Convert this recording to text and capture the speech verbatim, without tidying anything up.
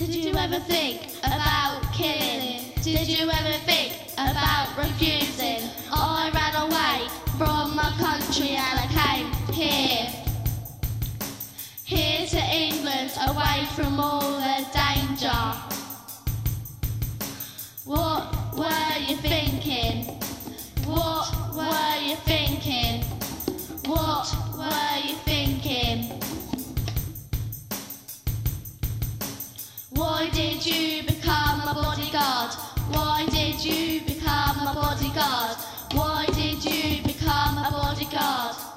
Did you ever think about killing? Did you ever think about refusing? I ran away from my country and I came here. Here to England, away from all the danger. What were you thinking? What were you thinking? What were you thinking? Why did you become a bodyguard? Why did you become a bodyguard? Why did you become a bodyguard?